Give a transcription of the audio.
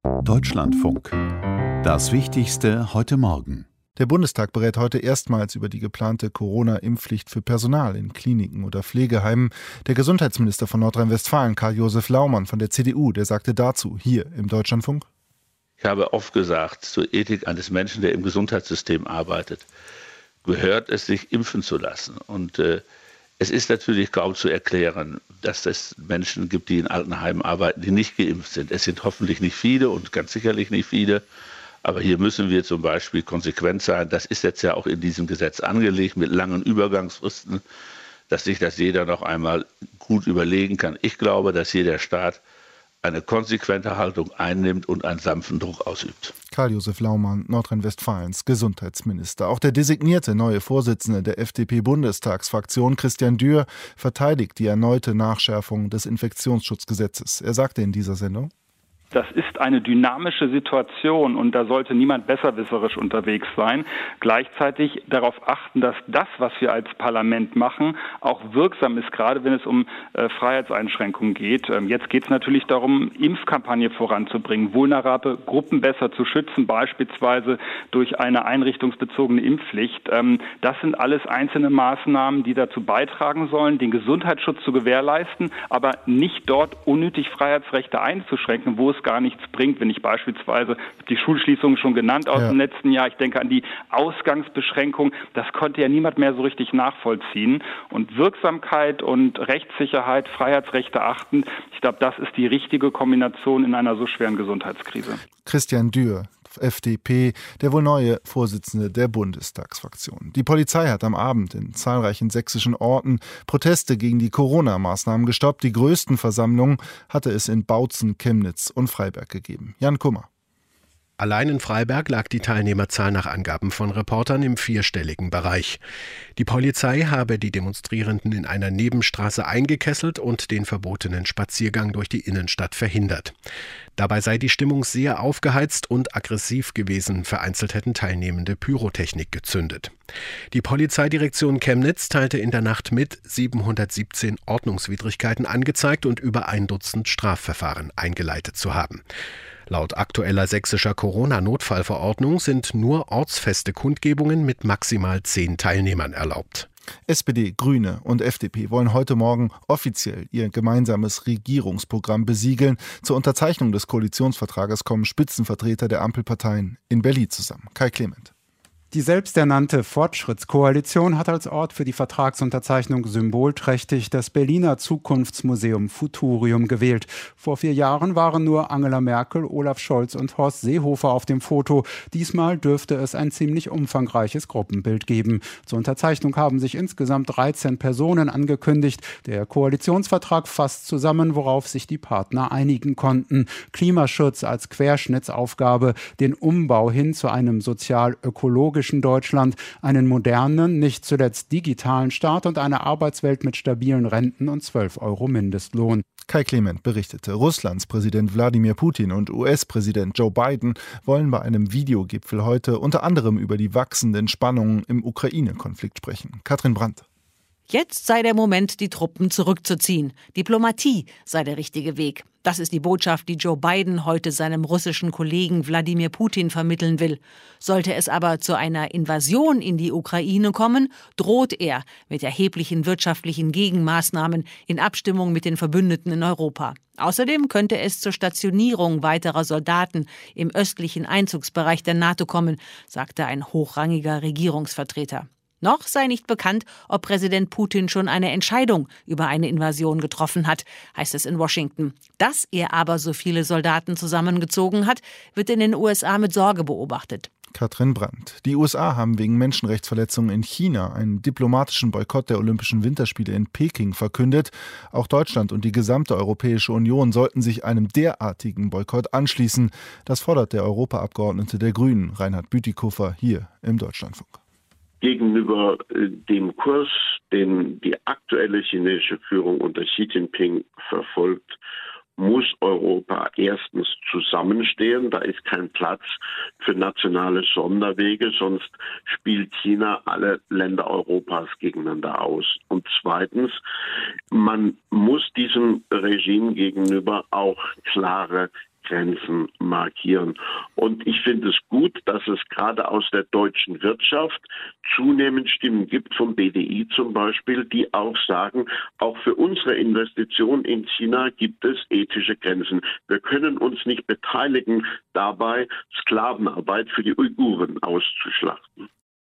Deutschlandfunk. Das Wichtigste heute Morgen. Der Bundestag berät heute erstmals über die geplante Corona-Impfpflicht für Personal in Kliniken oder Pflegeheimen. Der Gesundheitsminister von Nordrhein-Westfalen, Karl-Josef Laumann von der CDU, der sagte dazu hier im Deutschlandfunk: Ich habe oft gesagt, zur Ethik eines Menschen, der im Gesundheitssystem arbeitet, gehört es, sich impfen zu lassen. Und es ist natürlich kaum zu erklären, dass es Menschen gibt, die in Altenheimen arbeiten, die nicht geimpft sind. Es sind hoffentlich nicht viele und ganz sicherlich nicht viele. Aber hier müssen wir zum Beispiel konsequent sein. Das ist jetzt ja auch in diesem Gesetz angelegt mit langen Übergangsfristen, dass sich das jeder noch einmal gut überlegen kann. Ich glaube, dass hier der Staat eine konsequente Haltung einnimmt und einen sanften Druck ausübt. Karl-Josef Laumann, Nordrhein-Westfalens Gesundheitsminister. Auch der designierte neue Vorsitzende der FDP-Bundestagsfraktion, Christian Dürr, verteidigt die erneute Nachschärfung des Infektionsschutzgesetzes. Er sagte in dieser Sendung: Das ist eine dynamische Situation und da sollte niemand besserwisserisch unterwegs sein. Gleichzeitig darauf achten, dass das, was wir als Parlament machen, auch wirksam ist, gerade wenn es um Freiheitseinschränkungen geht. Jetzt geht es natürlich darum, Impfkampagne voranzubringen, vulnerable Gruppen besser zu schützen, beispielsweise durch eine einrichtungsbezogene Impfpflicht. Das sind alles einzelne Maßnahmen, die dazu beitragen sollen, den Gesundheitsschutz zu gewährleisten, aber nicht dort unnötig Freiheitsrechte einzuschränken, wo es gar nichts bringt. Wenn ich beispielsweise die Schulschließungen schon genannt aus dem letzten Jahr, ich denke an die Ausgangsbeschränkung, das konnte ja niemand mehr so richtig nachvollziehen. Und Wirksamkeit und Rechtssicherheit, Freiheitsrechte achten, ich glaube, das ist die richtige Kombination in einer so schweren Gesundheitskrise. Christian Dürr, FDP, der wohl neue Vorsitzende der Bundestagsfraktion. Die Polizei hat am Abend in zahlreichen sächsischen Orten Proteste gegen die Corona-Maßnahmen gestoppt. Die größten Versammlungen hatte es in Bautzen, Chemnitz und Freiberg gegeben. Jan Kummer. Allein in Freiberg lag die Teilnehmerzahl nach Angaben von Reportern im vierstelligen Bereich. Die Polizei habe die Demonstrierenden in einer Nebenstraße eingekesselt und den verbotenen Spaziergang durch die Innenstadt verhindert. Dabei sei die Stimmung sehr aufgeheizt und aggressiv gewesen. Vereinzelt hätten Teilnehmende Pyrotechnik gezündet. Die Polizeidirektion Chemnitz teilte in der Nacht mit, 717 Ordnungswidrigkeiten angezeigt und über 1 Dutzend Strafverfahren eingeleitet zu haben. Laut aktueller sächsischer Corona-Notfallverordnung sind nur ortsfeste Kundgebungen mit maximal 10 Teilnehmern erlaubt. SPD, Grüne und FDP wollen heute Morgen offiziell ihr gemeinsames Regierungsprogramm besiegeln. Zur Unterzeichnung des Koalitionsvertrages kommen Spitzenvertreter der Ampelparteien in Berlin zusammen. Kai Clement. Die selbsternannte Fortschrittskoalition hat als Ort für die Vertragsunterzeichnung symbolträchtig das Berliner Zukunftsmuseum Futurium gewählt. Vor 4 Jahren waren nur Angela Merkel, Olaf Scholz und Horst Seehofer auf dem Foto. Diesmal dürfte es ein ziemlich umfangreiches Gruppenbild geben. Zur Unterzeichnung haben sich insgesamt 13 Personen angekündigt. Der Koalitionsvertrag fasst zusammen, worauf sich die Partner einigen konnten. Klimaschutz als Querschnittsaufgabe, den Umbau hin zu einem sozial-ökologischen Deutschland, einen modernen, nicht zuletzt digitalen Staat und eine Arbeitswelt mit stabilen Renten und 12 € Mindestlohn. Kai Clement berichtete, Russlands Präsident Wladimir Putin und US-Präsident Joe Biden wollen bei einem Videogipfel heute unter anderem über die wachsenden Spannungen im Ukraine-Konflikt sprechen. Katrin Brandt. Jetzt sei der Moment, die Truppen zurückzuziehen. Diplomatie sei der richtige Weg. Das ist die Botschaft, die Joe Biden heute seinem russischen Kollegen Wladimir Putin vermitteln will. Sollte es aber zu einer Invasion in die Ukraine kommen, droht er mit erheblichen wirtschaftlichen Gegenmaßnahmen in Abstimmung mit den Verbündeten in Europa. Außerdem könnte es zur Stationierung weiterer Soldaten im östlichen Einzugsbereich der NATO kommen, sagte ein hochrangiger Regierungsvertreter. Noch sei nicht bekannt, ob Präsident Putin schon eine Entscheidung über eine Invasion getroffen hat, heißt es in Washington. Dass er aber so viele Soldaten zusammengezogen hat, wird in den USA mit Sorge beobachtet. Katrin Brandt. Die USA haben wegen Menschenrechtsverletzungen in China einen diplomatischen Boykott der Olympischen Winterspiele in Peking verkündet. Auch Deutschland und die gesamte Europäische Union sollten sich einem derartigen Boykott anschließen. Das fordert der Europaabgeordnete der Grünen, Reinhard Bütikofer, hier im Deutschlandfunk. Gegenüber dem Kurs, den die aktuelle chinesische Führung unter Xi Jinping verfolgt, muss Europa erstens zusammenstehen. Da ist kein Platz für nationale Sonderwege, sonst spielt China alle Länder Europas gegeneinander aus. Und zweitens, man muss diesem Regime gegenüber auch klare Grenzen markieren. Und ich finde es gut, dass es gerade aus der deutschen Wirtschaft zunehmend Stimmen gibt, vom BDI zum Beispiel, die auch sagen, auch für unsere Investitionen in China gibt es ethische Grenzen. Wir können uns nicht beteiligen, dabei Sklavenarbeit für die Uiguren auszuschlachten.